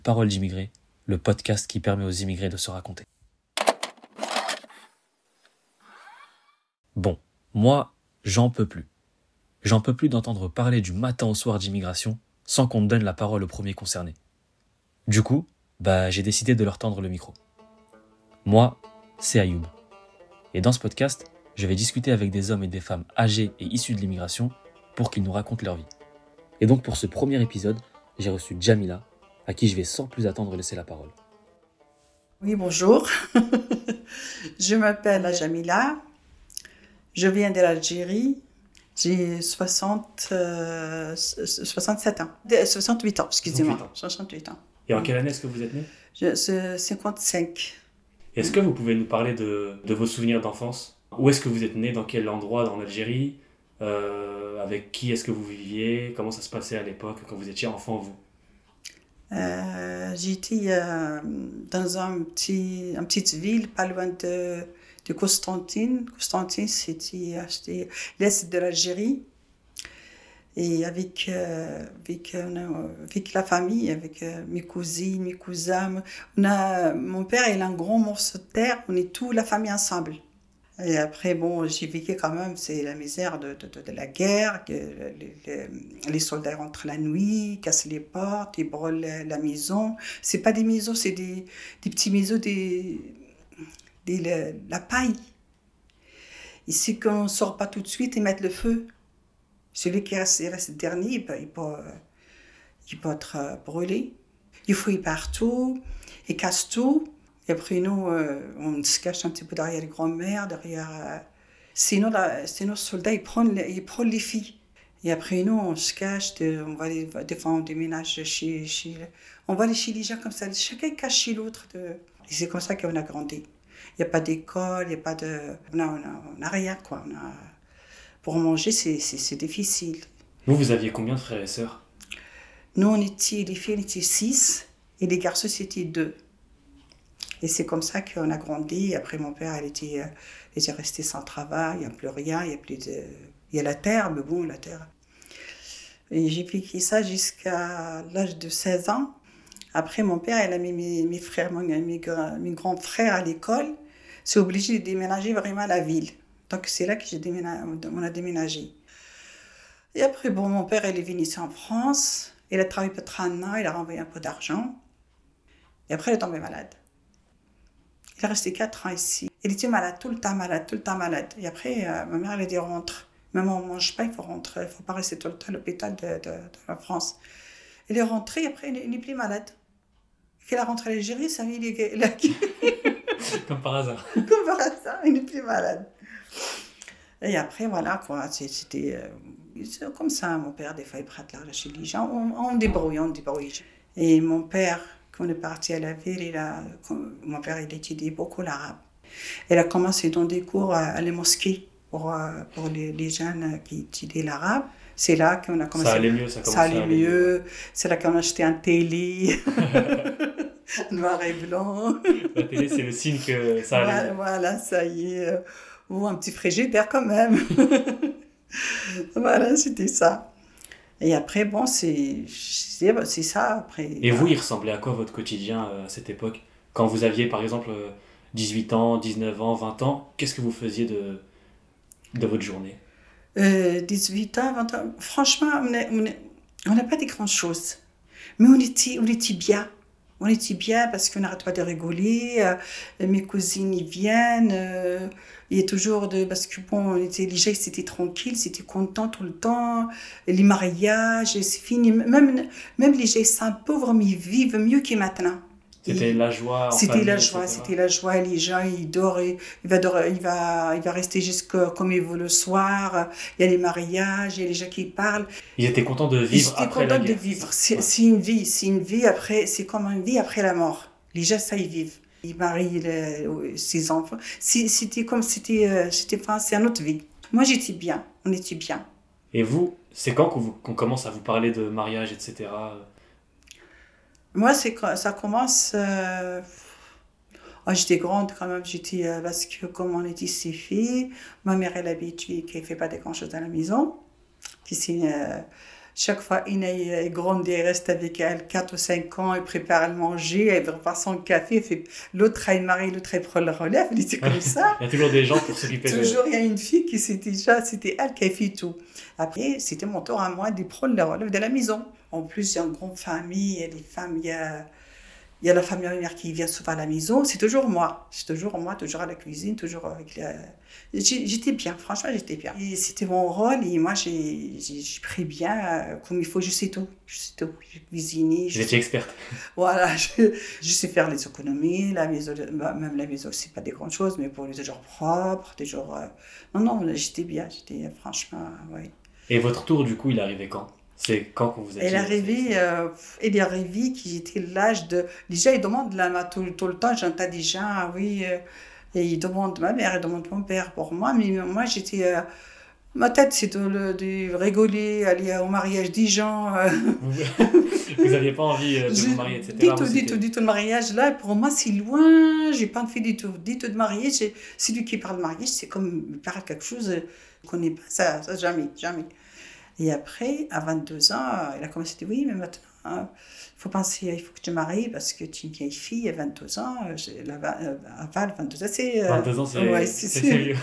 Parole d'immigré, le podcast qui permet aux immigrés de se raconter. Bon, moi, j'en peux plus. J'en peux plus d'entendre parler du matin au soir d'immigration sans qu'on me donne la parole au premier concerné. Du coup, j'ai décidé de leur tendre le micro. Moi, c'est Ayoub. Et dans ce podcast, je vais discuter avec des hommes et des femmes âgés et issus de l'immigration pour qu'ils nous racontent leur vie. Et donc pour ce premier épisode, j'ai reçu Jamila, à qui je vais sans plus attendre laisser la parole. Oui, bonjour. Je m'appelle Jamila. Je viens de l'Algérie. J'ai 67 ans. 68 ans, excusez-moi. 68 ans. Et en quelle année est-ce que vous êtes née ? C'est 55. Est-ce que vous pouvez nous parler de vos souvenirs d'enfance ? Où est-ce que vous êtes née ? Dans quel endroit en Algérie ? Avec qui est-ce que vous viviez ? Comment ça se passait à l'époque quand vous étiez enfant, vous ? J'étais dans une petite ville pas loin de Constantine. Constantine, c'était l'est de l'Algérie. Et avec la famille, avec mes cousines, mes cousins. Mon père, il a un grand morceau de terre. On est toute la famille ensemble. Et après, j'ai vécu quand même, c'est la misère de la guerre, que les soldats rentrent la nuit, cassent les portes, ils brûlent la maison. C'est pas des maisons, c'est des petits maisons, la paille. Ici, quand on sort pas tout de suite, ils mettent le feu. Celui qui reste dernier, il peut être brûlé. Il fouille partout, il casse tout. Et après, nous, on se cache un petit peu derrière les grands-mères, derrière... Sinon, le soldat, il prend les filles. Et après, nous, on se cache, des fois, on déménage on va aller chez les gens comme ça. Chacun cache chez l'autre. Et c'est comme ça qu'on a grandi. Il n'y a pas d'école, il n'y a pas de... On a rien, quoi. Pour manger, c'est difficile. Vous aviez combien de frères et sœurs ? Nous, les filles, on était 6, et les garçons, c'était 2. Et c'est comme ça qu'on a grandi. Après, mon père, il était resté sans travail, il n'y a plus rien, il y a la terre, mais bon, la terre. Et j'ai vécu ça jusqu'à l'âge de 16 ans. Après, mon père, il a mis mes frères, mes grands frères à l'école. C'est obligé de déménager vraiment à la ville. Donc, c'est là que on a déménagé. Et après, mon père, il est venu ici en France. Il a travaillé peut-être 1 an, il a renvoyé un peu d'argent. Et après, il est tombé malade. Il est resté 4 ans ici. Il était malade, tout le temps malade. Et après, ma mère, elle a dit rentre. Maman, on ne mange pas, il faut rentrer. Il ne faut pas rester tout le temps à l'hôpital de la France. Il est rentré, après, il n'est plus malade. Il a rentré à l'Algérie, ça il est... Comme par hasard. Comme par hasard, il n'est plus malade. Et après, voilà, quoi, c'était comme ça. Mon père, des fois, il prête l'argent chez les gens. On débrouille. Et mon père, quand on est parti à la ville, mon père, il étudiait beaucoup l'arabe. Il a commencé dans des cours à les mosquées pour les jeunes qui étudient l'arabe. C'est là qu'on a commencé. Ça allait mieux. C'est là qu'on a acheté un télé. Noir et blanc. La télé, c'est le signe que ça allait mieux. Voilà, ça y est. Ou un petit frigidaire quand même. Voilà, c'était ça. Et après, c'est ça. Après, Et vous, il ressemblait à quoi votre quotidien à cette époque ? Quand vous aviez, par exemple, 18 ans, 19 ans, 20 ans, qu'est-ce que vous faisiez de votre journée ? 18 ans, 20 ans. Franchement, on n'a pas dit grand-chose. Mais on était bien. On était bien parce qu'on n'arrête pas de rigoler. Mes cousines, ils viennent. Il y a toujours parce que les gens, c'était tranquille, c'était content tout le temps. Les mariages, c'est fini. Même les gens sont pauvres, mais ils vivent mieux que maintenant. C'était la joie en C'était famille, la joie, etc. c'était la joie. Les gens, ils dorment, il va rester jusqu'à comme il veut le soir. Il y a les mariages, il y a les gens qui parlent. Ils étaient contents de vivre après la guerre. Ils étaient contents de vivre. C'est une vie après, c'est comme une vie après la mort. Les gens, ça, ils vivent. Ils marient ses enfants. C'était c'est une autre vie. Moi, j'étais bien. On était bien. Et vous, c'est quand qu'on commence à vous parler de mariage, etc. Moi, ça commence... j'étais grande quand même, parce que comme on était 6 filles, ma mère, elle habituée qu'elle ne fait pas de grand-chose à la maison. Puis Chaque fois, une est grande, il reste avec elle 4 ou 5 ans, il prépare à manger, elle prépare son café, l'autre elle marie, l'autre elle prend le relève, il était comme ça. Il y a toujours des gens pour s'occuper de... Toujours, il y a une fille qui c'était elle qui a fait tout. Après, c'était mon tour à moi de prendre le relève de la maison. En plus, il y a une grande famille, il y a les femmes, il y a la famille mère qui vient souvent à la maison, c'est toujours moi. C'est toujours moi, toujours à la cuisine, toujours avec la... J'étais bien, franchement, j'étais bien. Et c'était mon rôle et moi, j'ai pris bien comme il faut, je sais tout. Je sais tout. J'ai cuisiné. Vous étiez experte. Voilà, je sais faire les économies, la maison, même la maison, c'est pas des grandes choses, mais pour les toujours propres, toujours... Non, j'étais bien, j'étais franchement, oui. Et votre tour, du coup, il est arrivé quand? C'est quand vous êtes... Elle est arrivée qui était l'âge de... Déjà, il demande là, tout le temps, j'entends déjà, oui, et il demande ma mère, il demande mon père pour moi, mais moi, j'étais... ma tête, c'est de rigoler, aller au mariage des gens. Vous n'aviez pas envie de vous marier, etc. Du tout de mariage, là, pour moi, c'est loin, j'ai pas fait du tout de mariage. C'est lui qui parle de mariage, c'est comme il parle quelque chose, je ne connais pas ça, jamais. Et après, à 22 ans, il a commencé à dire oui, mais maintenant, il faut penser, il faut que tu te maries parce que tu es une vieille fille à 22 ans. Avant 22 ans, c'est. 22 ans, c'est ouais, sérieux.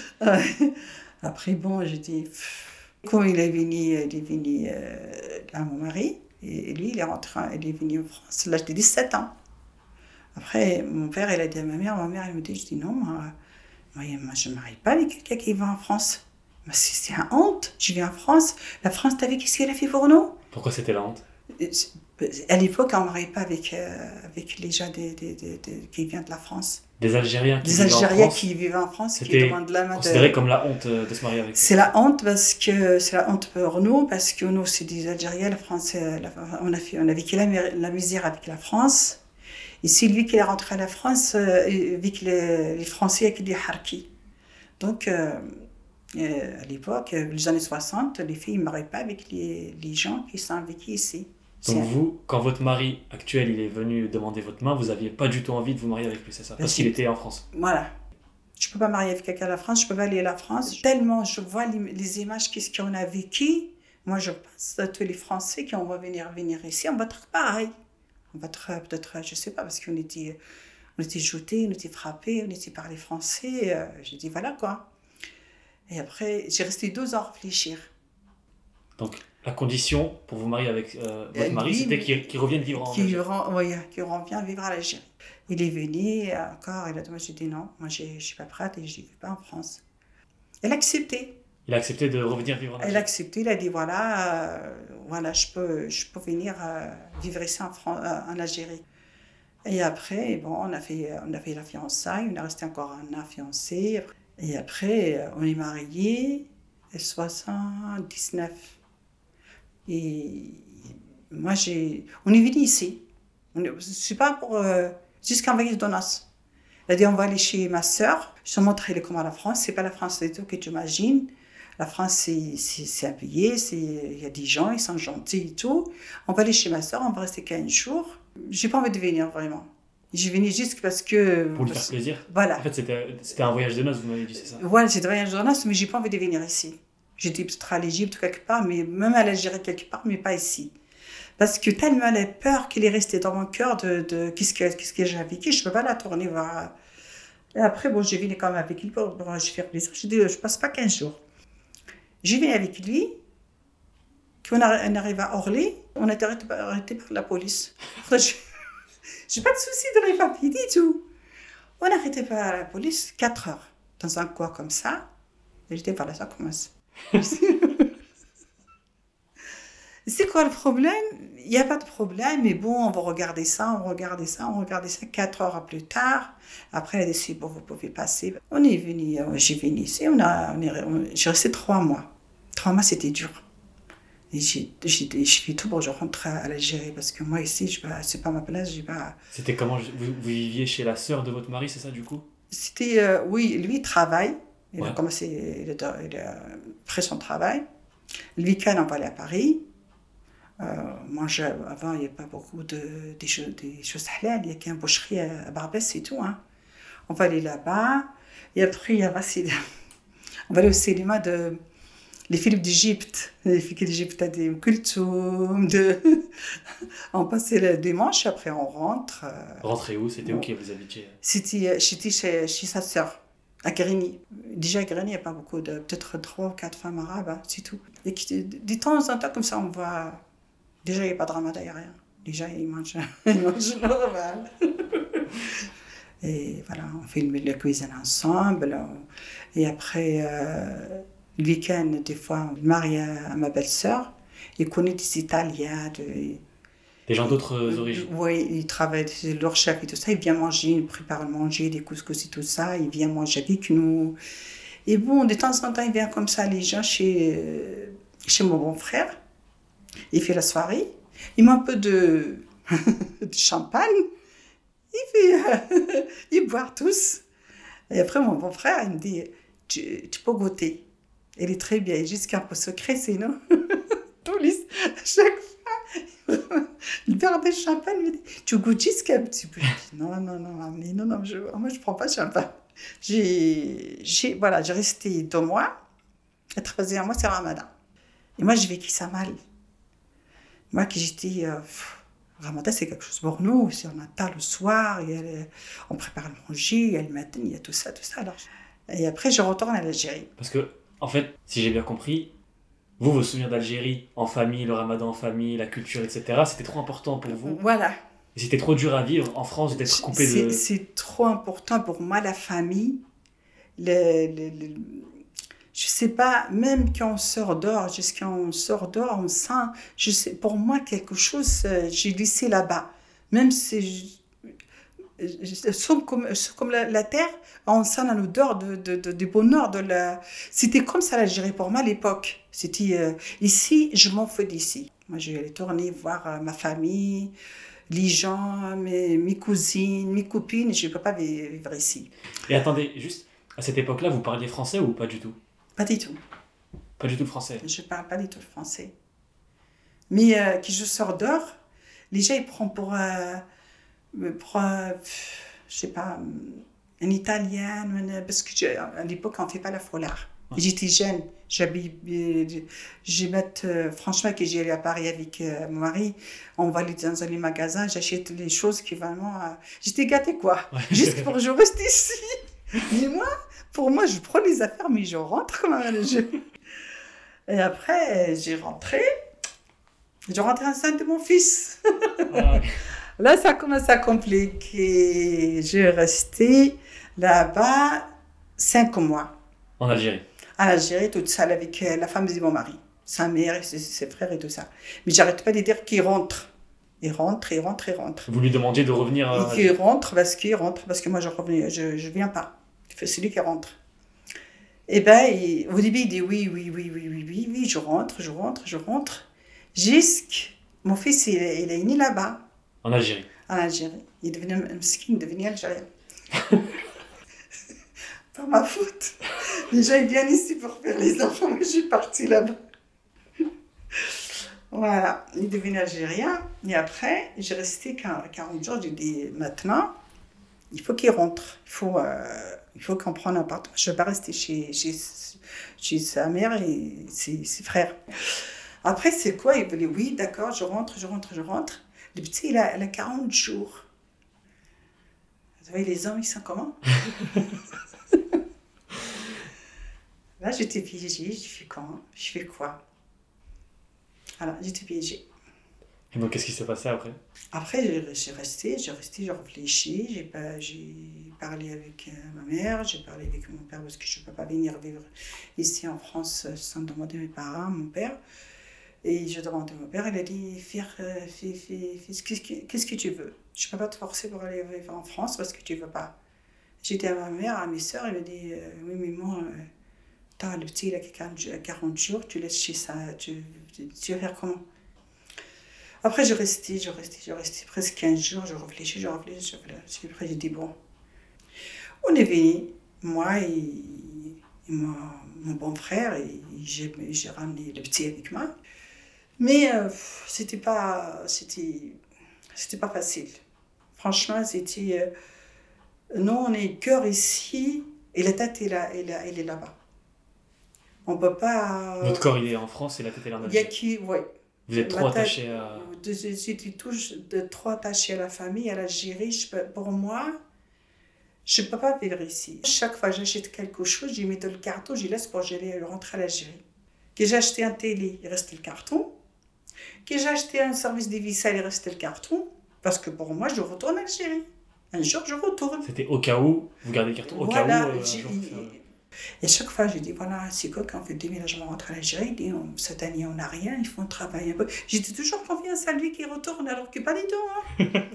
Après, bon, j'ai dit. Quand il est venu là, mon mari, et lui, il est venu en France à l'âge de 17 ans. Après, mon père, il a dit à ma mère, elle me dit, je dis non, moi je ne me marie pas avec quelqu'un qui va en France. Mais c'est une honte. Je viens en France. La France, t'as vu qu'est-ce qu'elle a fait pour nous? Pourquoi c'était la honte? À l'époque, on ne mariait pas avec les gens qui viennent de la France. Des Algériens qui vivaient en France, qui demandent la main. Considéré comme la honte de se marier avec. C'est la honte c'est la honte pour nous parce que nous, c'est des Algériens. La France, on a vécu la misère avec la France. Et c'est lui qui est rentré à la France avec les Français avec des harkis. Donc à l'époque, les années 60, les filles ne mariaient pas avec les gens qui sont vécus ici. Donc vous, quand votre mari actuel il est venu demander votre main, vous n'aviez pas du tout envie de vous marier avec lui, c'est ça? Parce qu'il était en France. Voilà. Je ne peux pas marier avec quelqu'un à la France, je ne peux pas aller à la France. Tellement je vois les images, qu'est-ce qu'on a vécu. Moi, je pense à tous les Français qui vont venir ici, on va être pareil. On va être peut-être, je ne sais pas, parce qu'on était jetés, on était frappés, on était par les Français. J'ai dit voilà quoi. Et après, j'ai resté 2 ans à réfléchir. Donc, la condition pour vous marier avec votre mari, c'était qu'il revienne vivre en Algérie. Oui, qu'il revienne vivre à l'Algérie. Il est venu encore, moi j'ai dit non, moi je ne suis pas prête et je ne vais pas en France. Elle a accepté. Il a accepté de revenir vivre en Algérie. Elle a accepté, il a dit voilà, je peux venir vivre ici en Algérie. Et après, bon, on a fait la fiançailles, on est resté encore un an fiancés. Et après, on est mariés en 79. Et moi, on est venu ici. C'est pas pour... jusqu'en veille de noces. Elle a dit, on va aller chez ma sœur. Je te montre comment la France. C'est pas la France du tout que tu imagines. La France, c'est un pays, il y a des gens, ils sont gentils et tout. On va aller chez ma sœur, on va rester 15 jours. J'ai pas envie de venir, vraiment. J'ai venu juste parce que... Pour lui faire plaisir. Voilà. En fait, c'était un voyage de noces, vous m'avez dit, c'est ça? Voilà, c'était un voyage de noces, mais j'ai pas envie de venir ici. J'étais peut-être à l'Égypte quelque part, mais même à l'Algérie quelque part, mais pas ici. Parce que tellement elle a peur qu'il est resté dans mon cœur de qu'est-ce que j'ai vécu, je peux pas la tourner vers... Et après, bon, j'ai venu quand même avec lui pour je faire plaisir. J'ai dit, je passe pas 15 jours. J'ai venu avec lui, on arrive à Orly, on a été arrêté par la police. J'ai pas de souci de les papiers du tout. On a arrêté par la police 4 heures, dans un coin comme ça. Et je dis, voilà, ça commence. C'est quoi le problème? Il n'y a pas de problème, mais bon, on va regarder ça. 4 heures plus tard. Après, elle a dit, bon, vous pouvez passer. On est venu, j'ai venu ici, j'ai resté 3 mois. 3 mois, c'était dur. Et j'ai fait tout pour que je rentre à l'Algérie, parce que moi, ici, c'est pas ma place. C'était comment? Vous viviez chez la sœur de votre mari, c'est ça, du coup? C'était, oui, lui, il travaille. Il Ouais. a commencé, il a pris son travail. Le week-end, on va aller à Paris. Moi, avant, il n'y avait pas beaucoup des choses halal. Il n'y a qu'une boucherie à Barbès, c'est tout. Hein. On va aller là-bas. Et après, on va aller au cinéma les films d'Égypte, les films d'Égypte, t'as des Kulthum, on passait le dimanche, après on rentre. Rentrez où? C'était où que vous habitiez? J'étais chez sa sœur, à Grigny. Déjà, à Grigny, il n'y a pas beaucoup peut-être 3 ou 4 femmes arabes, hein, c'est tout. Et de temps en temps, comme ça, on voit. Déjà, il n'y a pas de ramadan, il n'y a rien. Déjà, ils mangent, ils mangent normal. Et voilà, on fait la cuisine ensemble. Et après, le week-end, des fois, on marie à ma belle-sœur. Il connaît des Italiens. Des gens d'autres origines? Oui, ils travaillent, c'est leur chef et tout ça. Il vient manger, il prépare à manger, des couscous et tout ça. Il vient manger avec nous. Et bon, de temps en temps, il vient comme ça, les gens, chez mon bon frère. Il fait la soirée. Il met un peu de champagne. Ils boivent tous. Et après, mon bon frère, il me dit, tu peux goûter. Elle est très bien. Jusqu'à un peu secret, sinon. Tous les, chaque fois, il verre de champagne, il me dit, tu goûtes jusqu'à un petit peu. Je dis, non, moi, je ne prends pas de champagne. J'ai resté 2 mois. Et 3e mois, c'est Ramadan. Et moi, j'ai vécu ça mal. Moi, qui j'étais... Ramadan, c'est quelque chose pour nous. Si on attend le soir, on prépare le manger, il y a le matin, il y a tout ça. Alors, et après, je retourne à l'Algérie. Parce que, en fait, si j'ai bien compris, vos souvenirs d'Algérie, en famille, le Ramadan en famille, la culture, etc., c'était trop important pour vous. Voilà. Et c'était trop dur à vivre en France d'être coupé de... C'est trop important pour moi, la famille. Je sais pas, même quand on sort dehors, on sent, pour moi, quelque chose, j'ai laissé là-bas. Même si, comme la terre, on sent l'odeur du bonheur. C'était comme ça l'Algérie pour moi à l'époque. C'était ici, je m'en fous d'ici. Moi, je vais aller tourner, voir ma famille, les gens, mes cousines, mes copines. Je ne peux pas vivre ici. Et attendez, juste, à cette époque-là, vous parliez français ou pas du tout? Pas du tout. Pas du tout le français? Je ne parle pas du tout le français. Mais quand je sors dehors, les gens ils prennent pour je sais pas, un Italien, parce qu'à l'époque, on ne fait pas la foulard. Ouais. J'étais jeune, franchement, quand j'allais à Paris avec mon mari, on va aller dans les magasins, j'achète les choses qui vraiment... j'étais gâtée, quoi, ouais. Juste pour que je reste ici. Mais moi, pour moi, je prends les affaires, mais je rentre comme un jeu. Et après, je rentrais enceinte de mon fils. Ouais. Là, ça commence à compliquer. J'ai resté là-bas 5 mois. En Algérie? En Algérie, toute seule avec la femme de mon mari, sa mère et ses frères et tout ça. Mais j'arrête pas de dire qu'il rentre. Il rentre. Vous lui demandiez de revenir qu'il rentre parce que moi, je viens pas. C'est lui qui rentre. Et au début, il dit oui, je rentre. Mon fils, il est né là-bas. En Algérie? En Algérie. Il est devenu mesquin, devenu algérien. Pas ma faute. Les gens, ils viennent ici pour faire les enfants. Moi, je suis partie là-bas. Voilà. Il est devenu algérien. Et après, j'ai resté 40 jours. J'ai dit, maintenant, il faut qu'il rentre. Il faut qu'on prenne un appartement. Je ne vais pas rester chez sa mère et ses frères. Après, c'est quoi? Il voulait, oui, d'accord, je rentre. Le petit, il a 40 jours. Vous savez, les hommes, ils sont comment? Là, j'étais piégée. Je fais quoi? Alors, j'étais piégée. Et donc, qu'est-ce qui s'est passé après? Après, j'ai réfléchi. J'ai parlé avec ma mère, j'ai parlé avec mon père parce que je ne peux pas venir vivre ici en France sans demander mes parents, mon père. Et je demandé à mon père, il a dit, qu'est-ce que tu veux? Je ne peux pas te forcer pour aller vivre en France parce que tu ne veux pas. J'ai dit à ma mère, à mes soeurs, elle m'a dit, oui, mais moi, le petit, il a 40 jours, tu laisses chez ça, tu vas faire comment? Après, j'ai resté presque 15 jours, je réfléchis. Après, j'ai dit, bon, on est venu, moi et mon bon frère, et j'ai ramené le petit avec moi. Mais c'était pas facile. Franchement, nous, on est cœur ici et la tête elle est là-bas. On peut pas... Votre corps, il est en France et la tête, elle est en Il y a Algérie. qui... Oui. Vous êtes trop attaché à... J'étais trop attachée à la famille, à l'Algérie. Pour moi, je ne peux pas vivre ici. Chaque fois que j'achète quelque chose, j'y mets dans le carton, j'y laisse pour rentrer à l'Algérie. Que j'ai acheté un télé, il reste le carton. Que j'ai acheté un service de vaisselle, il reste le carton. Parce que pour moi, je retourne en Algérie. Un jour, je retourne. C'était au cas où, vous gardez le carton, au cas où... un jour, et à chaque fois, je dis, voilà, c'est quoi quand on fait le déménagement entre l'Algérie, il dit, cette année, on n'a rien, il faut travailler un peu. J'étais toujours confiance à lui qui retourne, alors que pas du tout. Hein.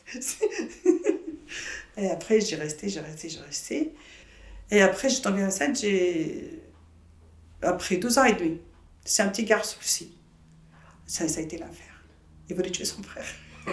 Et après, j'ai resté. Et après, j'ai tombé enceinte, après 12 ans et demi. C'est un petit garçon aussi. Ça a été l'affaire. Il voulait tuer son frère.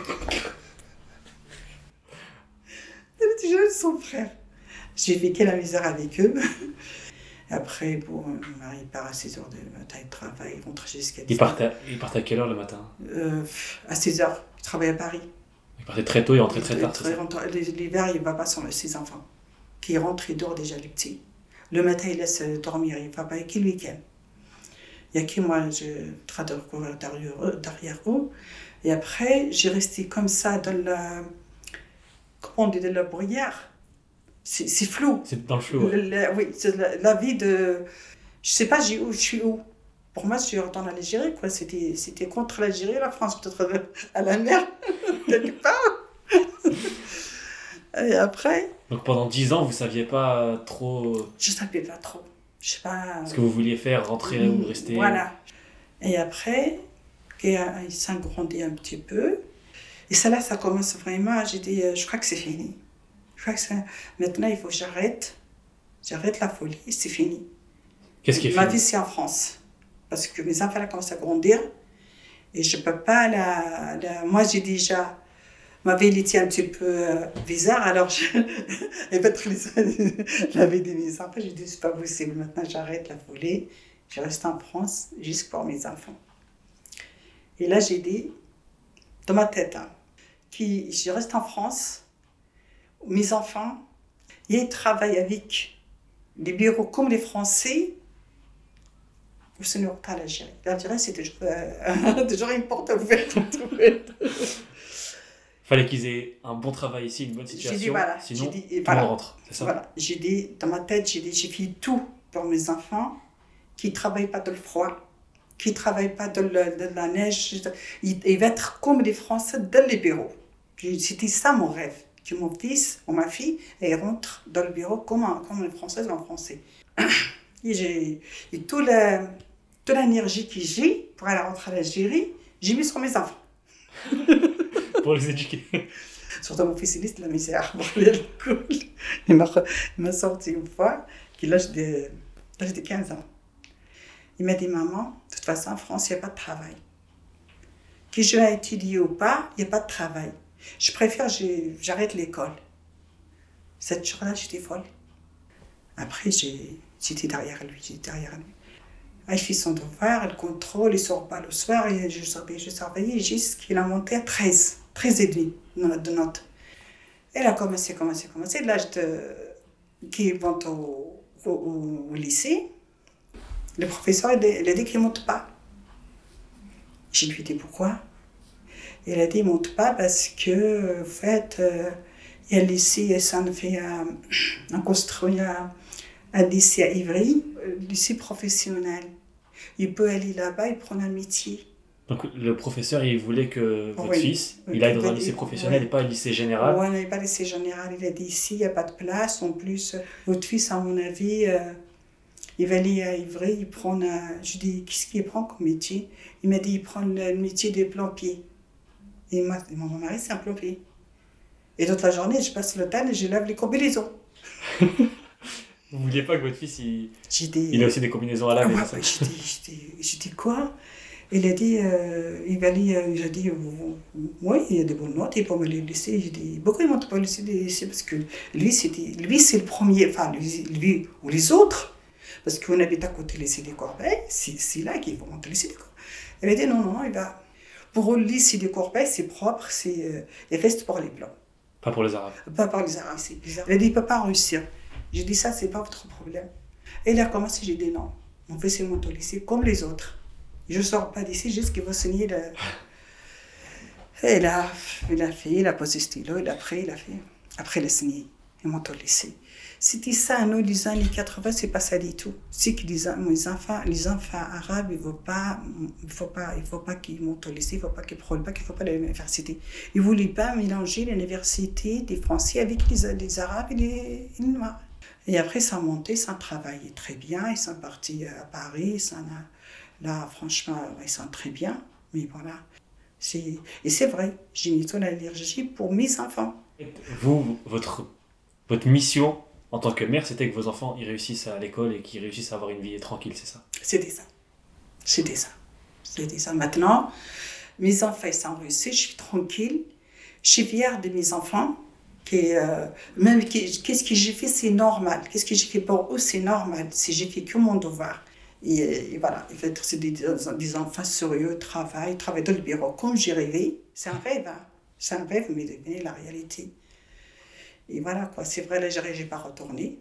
Il voulait tuer son frère. J'ai vécu la misère avec eux. Après, bon, mon mari part à 6h du matin, il travaille, il rentre jusqu'à 10h. Il partait à quelle heure le matin? À 6h, il travaille à Paris. Il partait très tôt et rentrait très tard. L'hiver, il ne va pas sans ses enfants. Qui rentre, il dort déjà, les petits. Le matin, il laisse dormir, il ne va pas avec le week-end. Il n'y a que moi, je travaille derrière eux. Et après, j'ai resté comme ça dans la... Comment on dit, dans la bruyère. C'est flou. C'est dans le flou. Ouais. Oui, c'est la vie de... Je sais pas, je suis où. Pour moi, je suis retournée en Algérie, quoi. C'était contre l'Algérie et la France, peut-être à la mer, quelque part. Et après... Donc pendant 10 ans, vous ne saviez pas trop... Je ne savais pas trop. Je sais pas... Ce que vous vouliez faire, rentrer ou rester... Voilà. Et après, il s'agrandit un petit peu. Et ça, là, ça commence vraiment... J'ai dit, je crois que c'est fini. Maintenant, il faut que j'arrête. J'arrête la folie, c'est fini. Qu'est-ce qui est fini? Ma vie, c'est en France. Parce que mes enfants, là, commencent à grandir. Et je ne peux pas Moi, j'ai déjà... Ma vie, elle était un petit peu bizarre. Alors, et peut-être la vie de mes enfants, j'ai dit, c'est pas possible. Maintenant, j'arrête la folie. Je reste en France, juste pour mes enfants. Et là, j'ai dit, dans ma tête, je reste en France. Mes enfants, ils travaillent avec les bureaux comme les Français. Ce n'est pas l'Algérie. L'Algérie, c'est toujours une porte ouverte. Fallait qu'ils aient un bon travail ici, une bonne situation. J'ai dit, voilà. Sinon, tout le monde rentre. C'est ça? Voilà. J'ai dit, dans ma tête, j'ai fait tout pour mes enfants qui ne travaillent pas dans le froid, qui ne travaillent pas dans la neige. Ils vont être comme les Français dans les bureaux. C'était ça mon rêve. Que mon fils ou ma fille rentre dans le bureau comme les Françaises ou en Français. Et toute l'énergie que j'ai pour aller rentrer à l'Algérie, j'ai mis sur mes enfants. Pour les éduquer. Surtout mon fils, il est de la misère. Il m'a sorti une fois, qu'il a de 15 ans. Il m'a dit, maman, de toute façon, en France, il n'y a pas de travail. Que je vais étudier ou pas, il n'y a pas de travail. Je préfère, j'arrête l'école. Cette jour-là, j'étais folle. Après, j'étais derrière lui. Il fait son devoir, il contrôle, il ne sort pas le soir. Et je surveillais jusqu'il a monté à 13 et demi de notes. Elle a commencé. L'âge qui vont au lycée, le professeur il a dit qu'il ne monte pas. Je lui ai dit pourquoi. Il a dit qu'il ne monte pas parce que, en fait, il y a le lycée, on construit un lycée à Ivry, lycée professionnel. Il peut aller là-bas et prendre un métier. Donc le professeur, il voulait que votre fils, il aille dans un lycée professionnel et pas un lycée général. Oui, il pas lycée général. Il a dit ici, il n'y a pas de place. En plus, votre fils, à mon avis, il va aller à Ivry, il prend je dis, qu'est-ce qu'il prend comme métier? Il m'a dit, il prend le métier de plombier. Et mon mari, c'est un plombier. Et toute la journée, je passe le temps et je lave les combinaisons. Vous ne vouliez pas que votre fils, il ait aussi des combinaisons à laver? J'ai dit quoi? Il a dit, il va aller, j'ai dit, oui, il y a des bonnes notes, il peut me les laisser. J'ai dit, pourquoi il ne monte pas le lycée? Parce que lui, c'est le premier, enfin, lui ou les autres, parce qu'on habite à côté du lycée des Corbeilles, c'est là qu'il faut monter le lycée des Corbeilles. Il a dit, non, il va. Pour le lycée des Corbeilles, c'est propre, il reste pour les Blancs. Pas pour les Arabes? Pas pour les Arabes, il a dit, il ne peut pas réussir. J'ai dit, ça, c'est pas votre problème. Et il a commencé, j'ai dit non. Mon fils il monte au lycée comme les autres. Je ne sors pas d'ici jusqu'à qu'il va signer le... Et là, il a posé le stylo, il a pris, il a fait. Après, il a signé. Il monte au lycée. C'était ça, nous, les années 80, c'est pas ça du tout. C'est que les enfants arabes, il faut pas qu'ils montent au lycée, il faut pas qu'ils prennent pas, qu'il faut pas aller à l'université. Ils voulaient pas mélanger l'université des Français avec les Arabes et les Noirs. Et après, ça a monté, ça travaillait très bien. Ils sont partis à Paris. Là, franchement, ils sont très bien. Mais voilà. Et c'est vrai, j'ai mis toute l'allergie pour mes enfants. Vous, votre mission en tant que mère, c'était que vos enfants ils réussissent à l'école et qu'ils réussissent à avoir une vie tranquille, c'est ça? C'était ça. C'était ça. C'était ça. Maintenant, mes enfants ils sont réussis, je suis tranquille. Je suis fière de mes enfants. Qu'est-ce que j'ai fait, c'est normal. Qu'est-ce que j'ai fait pour eux, c'est normal. Si j'ai fait que mon devoir. Et voilà, c'est des enfants sérieux, travaillent dans le bureau comme j'ai rêvé. C'est un rêve, hein. C'est un rêve, mais devenez la réalité. Et voilà, quoi. C'est vrai, là, je n'ai pas retourné.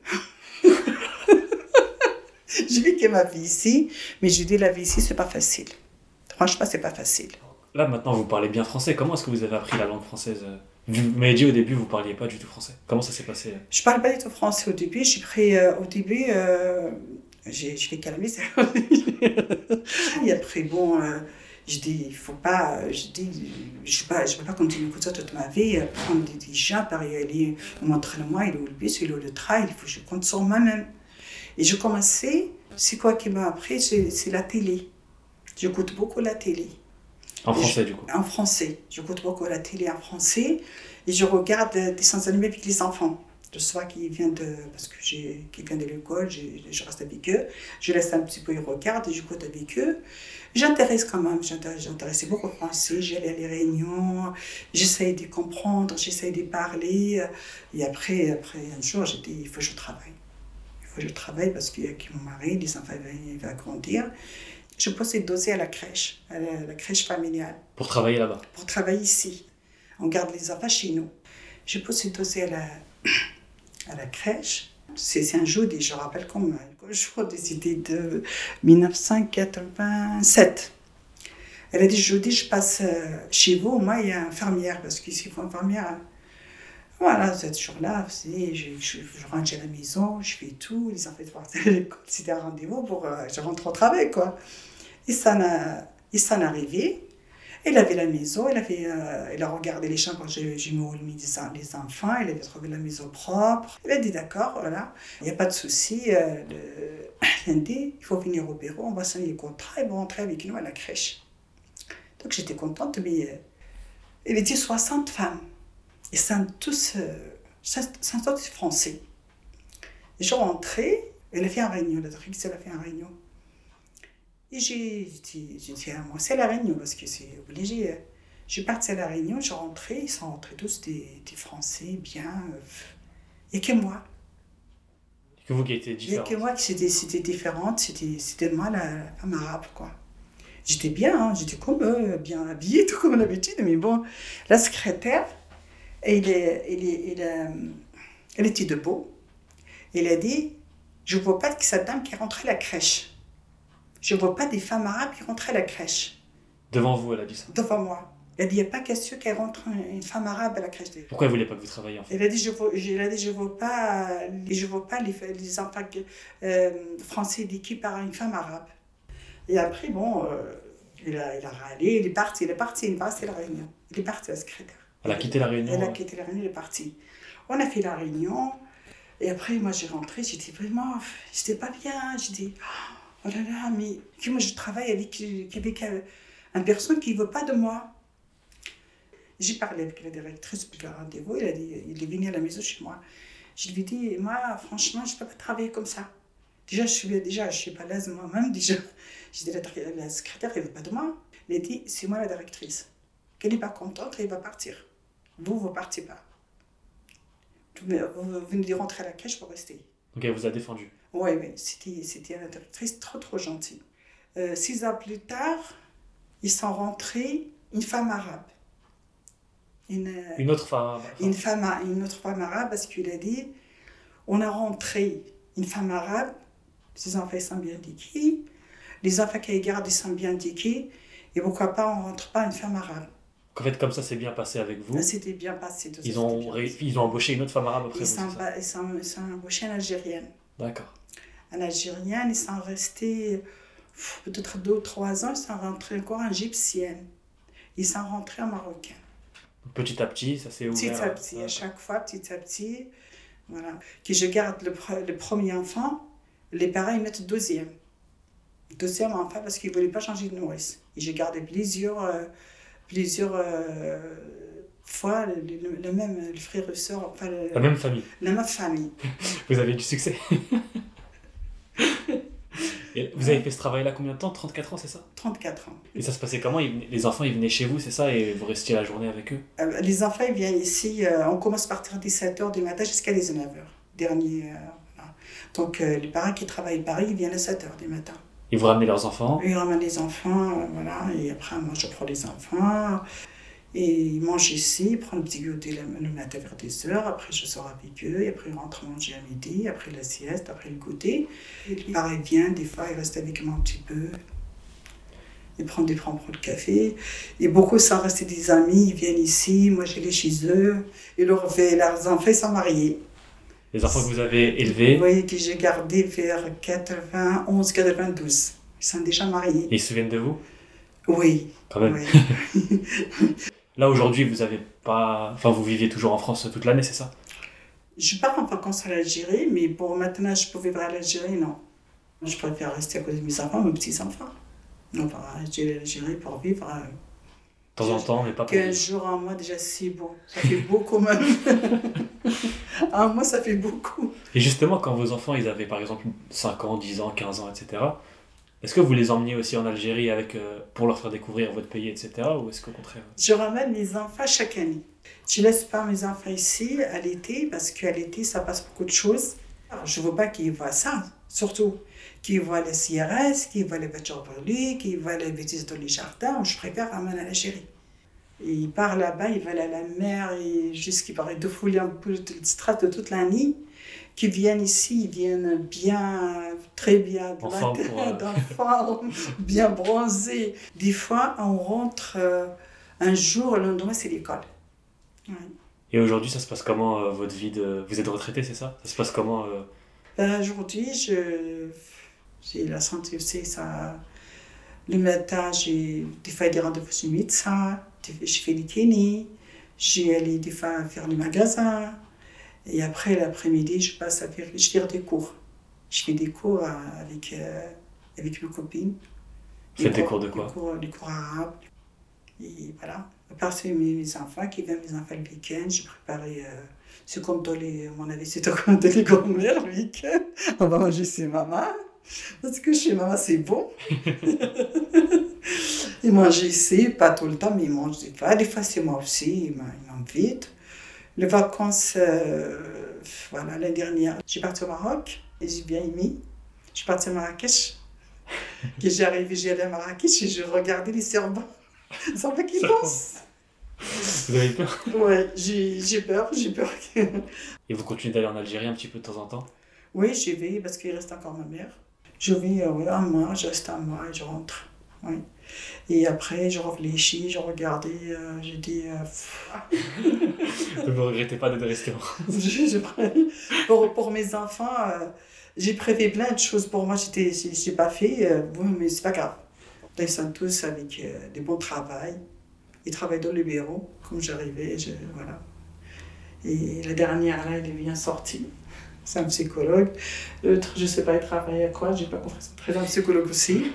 J'ai vécu ma vie ici, mais je dis la vie ici, c'est pas facile. Franchement, c'est pas facile. Là, maintenant, vous parlez bien français. Comment est-ce que vous avez appris la langue française? Vous m'avez dit au début, vous parliez pas du tout français. Comment ça s'est passé? Je parle pas du tout français au début. J'ai pris, au début, j'ai fait calmer ça. Et après, bon, je dis, il faut pas, je peux pas continuer comme ça toute ma vie, prendre des gens, par aller montrer le moi, il est où le bus, il est où le train, il faut que je compte sur moi-même. Et je commençais, c'est quoi qui m'a appris, c'est la télé. J'écoute beaucoup la télé. En français, du coup? En français. J'écoute beaucoup la télé en français et je regarde des dessins animés avec les enfants. Le soir qui vient de l'école, je reste avec eux. Je laisse un petit peu, ils regardent et j'écoute avec eux. J'intéresse quand même, j'intéressais beaucoup au français. J'allais à les réunions, j'essayais de comprendre, j'essayais de parler. Et après un jour, j'ai dit, il faut que je travaille. Il faut que je travaille parce qu'il y a mon mari, les enfants ils vont grandir. Je pose une dossier à la crèche familiale. Pour travailler là-bas? Pour travailler ici. On garde les enfants chez nous. Je pose une dossier à la crèche. C'est un jeudi, je rappelle comme jour, c'était de 1987. Elle a dit, jeudi, je passe chez vous. Moi, il y a une infirmière, parce qu'ici, il faut une infirmière. Voilà, ce jour-là, je rentre à la maison, je fais tout, les enfants partent à l'école, c'était un rendez-vous pour je rentre au travail, quoi. Et ça est arrivé. Elle avait la maison, elle a regardé les chambres quand j'ai mis les enfants, elle avait trouvé la maison propre. Elle a dit d'accord, voilà, il n'y a pas de souci. Lundi, il faut venir au bureau, on va signer le contrat, ils vont rentrer avec nous à la crèche. Donc j'étais contente, mais elle était 60 femmes. Et sont tous français. Et je rentrais, elle a fait un réunion, la directrice, elle a fait un réunion. Et j'ai dit moi, c'est la réunion, parce que c'est obligé. Je suis partie à la réunion, je rentrais, ils sont rentrés tous des Français, bien. Et que moi. Que vous qui étiez différente. Et que moi, c'était différente, c'était moi la femme arabe, quoi. J'étais bien, hein, j'étais comme eux, bien habillée, tout comme d'habitude, mais bon, la secrétaire, elle était debout. Elle a dit, je ne vois pas que cette dame qui rentrait à la crèche. Je ne vois pas des femmes arabes qui rentraient à la crèche. Devant vous, elle a dit ça? Devant moi. Elle a dit, il n'y a pas question qu'elle rentre une femme arabe à la crèche. Pourquoi elle ne voulait pas que vous travailliez en fait? Elle a dit, je ne vois pas les enfants français d'équipe par une femme arabe. Et après, bon, il a râlé, il est parti à la réunion. Il est parti à la secrétaire. Elle a quitté la réunion? Elle a quitté la réunion, elle est partie. On a fait la réunion, et après, moi, j'ai rentré, j'étais pas bien. J'ai dit, oh là là, mais moi, je travaille avec une personne qui ne veut pas de moi. J'ai parlé avec la directrice pour le rendez-vous, il a dit, il est venu à la maison chez moi. Je lui ai dit, moi, franchement, je ne peux pas travailler comme ça. Déjà, je suis pas à l'aise moi-même, déjà. J'ai dit, la secrétaire, elle ne veut pas de moi. Elle a dit, c'est moi la directrice. Qu'elle n'est pas contente, elle va partir. Vous ne partez pas. Vous venez de rentrer à la crèche pour rester. Donc elle vous a défendu? Oui, c'était une directrice trop gentille. 6 ans plus tard, ils sont rentrés, une femme arabe. Une autre femme? Une autre femme arabe, parce qu'il a dit, on a rentré une femme arabe Les enfants ils sont bien éduqués. Les enfants qu'ils gardent ils sont bien éduqués. Et pourquoi pas, on ne rentre pas une femme arabe. En fait, comme ça s'est bien passé avec vous. Ça s'était bien passé. Tout ça, Ils ont, c'était bien passé. ils ont embauché une autre femme arabe après Ils vous, sont, c'est ça? ils sont embauchés en Algérienne. D'accord. En Algérienne, ils sont restés peut-être 2 ou 3 ans. Ils sont rentrés encore en égyptienne. Ils sont rentrés en marocain. Petit à petit, ça s'est Petit ouvert. à petit, à chaque fois, petit à petit. Voilà. Que je garde le premier enfant, les parents ils mettent le deuxième. Deuxième enfant parce qu'ils ne voulaient pas changer de nourrice. Et j'ai gardé plusieurs fois le même le frère et soeur, enfin, La même famille. la même famille. Vous avez du succès. Et vous avez fait ce travail-là combien de temps? 34 ans, c'est ça? 34 ans. Et ça se passait comment? Les enfants, ils venaient chez vous, c'est ça? Et vous restiez la journée avec eux? Les enfants ils viennent ici, on commence à partir de 17h du matin jusqu'à 19h. Dernier, voilà. Donc les parents qui travaillent à Paris, ils viennent à 7h du matin. Ils vous ramenez leurs enfants? Ils ramènent les enfants, voilà, et après moi je prends les enfants. Et ils mangent ici, ils prennent le petit goûter le matin vers 10h, après je sors avec eux, et après ils rentrent manger à midi, après la sieste, après le goûter. Et puis pareil, il vient, des fois il reste avec moi un petit peu, ils prennent le café. Et beaucoup sont restés des amis, ils viennent ici, moi je les chez eux, et leurs enfants ils sont mariés. Les enfants que vous avez élevés? Vous voyez que j'ai gardé vers 91-92, ils sont déjà mariés. Et ils se souviennent de vous? Oui. Quand même. Oui. Là, aujourd'hui, vous avez pas... Enfin, vous viviez toujours en France toute l'année, c'est ça? Je pars en vacances à l'Algérie, mais pour maintenant, je peux vivre à l'Algérie, non. Je préfère rester à côté de mes enfants, mes petits-enfants. On va rester à l'Algérie pour vivre. De temps en temps, mais pas pour 15 jours en mois, déjà, c'est bon. Ça fait beaucoup même. Un mois, ça fait beaucoup. Et justement, quand vos enfants, ils avaient par exemple 5 ans, 10 ans, 15 ans, etc., est-ce que vous les emmeniez aussi en Algérie avec, pour leur faire découvrir votre pays, etc., ou est-ce qu'au contraire? Je ramène mes enfants chaque année. Je ne laisse pas mes enfants ici à l'été, parce qu'à l'été, ça passe beaucoup de choses. Alors, je ne veux pas qu'ils voient ça, surtout. Qu'ils voient les CRS, qu'ils voient les voitures brûlées, qu'ils voient les bêtises dans les jardins. Je préfère ramener à l'Algérie. Et ils partent là-bas, ils veulent aller à la mer, et jusqu'ils paraissent de fouiller un peu de strates de toute l'année. Qui viennent ici, ils viennent bien, très bien, d'enfants, bien bronzés. Des fois, on rentre un jour, le lendemain, c'est l'école. Ouais. Et aujourd'hui, ça se passe comment, votre vie Vous êtes retraité, c'est ça? Ça se passe comment Aujourd'hui, j'ai la santé aussi. Ça... Le matin, j'ai des fois des rendez-vous chez le médecin, je fais des kinés, j'ai allé des fois faire le magasin. Et après, l'après-midi, je tire des cours. Je fais des cours avec mes copines. Vous faites des cours de quoi? Des cours arabes. Et voilà. À part mes enfants qui viennent, mes enfants le week-end, j'ai préparé... c'est comme mon avis, c'est comme dans les grand-mères le week-end. On va manger chez maman. Parce que chez maman, c'est bon. Ils mangent ici, pas tout le temps, mais ils mangent des fois. Des fois, c'est moi aussi, ils m'invitent. Les vacances, voilà, l'année dernière, j'ai parti au Maroc et j'ai bien aimé. Je suis partie à Marrakech. Quand j'ai allé à Marrakech et je regardais les serpents. Les serpents qui dansent. Vous avez peur? Ouais, j'ai peur. Et vous continuez d'aller en Algérie un petit peu de temps en temps? Oui, j'y vais parce qu'il reste encore ma mère. Je vais un mois, je reste un mois et je rentre. Oui. Et après, je réfléchis, je regarde et j'ai dit... Vous ne regrettez pas d'être resté pour mes enfants, j'ai prévu plein de choses. Pour moi, je n'ai pas fait, mais c'est pas grave. Ils sont tous avec des bons travails. Ils travaillent dans le bureau, comme j'arrivais. Voilà. Et la dernière, là, elle est bien sortie. C'est un psychologue. L'autre, je ne sais pas, il travaille à quoi, je n'ai pas compris. C'est très un psychologue aussi.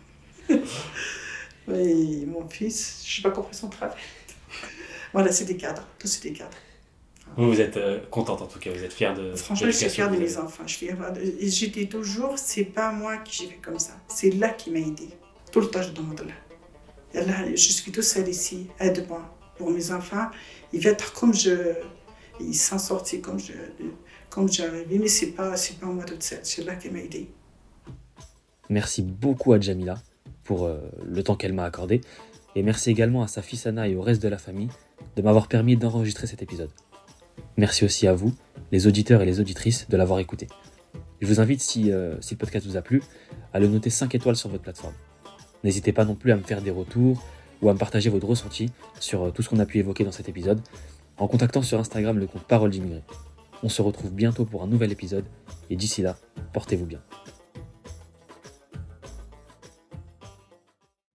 Et mon fils, je n'ai pas compris son travail. Voilà, c'est des cadres. Tous c'est des cadres. Vous êtes contente en tout cas, vous êtes fière de... Franchement, je suis fière de mes enfants. J'étais toujours, c'est pas moi qui j'ai fait comme ça. C'est là qui m'a aidée. Tout le temps, je demande là. Et là, je suis toute seule ici. Aide-moi. Pour mes enfants, ils vont être comme ils sont sortis comme j'ai arrivé. Mais c'est pas moi toute seule. C'est là qui m'a aidée. Merci beaucoup à Djamila pour le temps qu'elle m'a accordé. Et merci également à sa fille Sana et au reste de la famille de m'avoir permis d'enregistrer cet épisode. Merci aussi à vous, les auditeurs et les auditrices, de l'avoir écouté. Je vous invite, si le podcast vous a plu, à le noter 5 étoiles sur votre plateforme. N'hésitez pas non plus à me faire des retours ou à me partager votre ressenti sur tout ce qu'on a pu évoquer dans cet épisode en contactant sur Instagram le compte Parole d'Immigré. On se retrouve bientôt pour un nouvel épisode et d'ici là, portez-vous bien.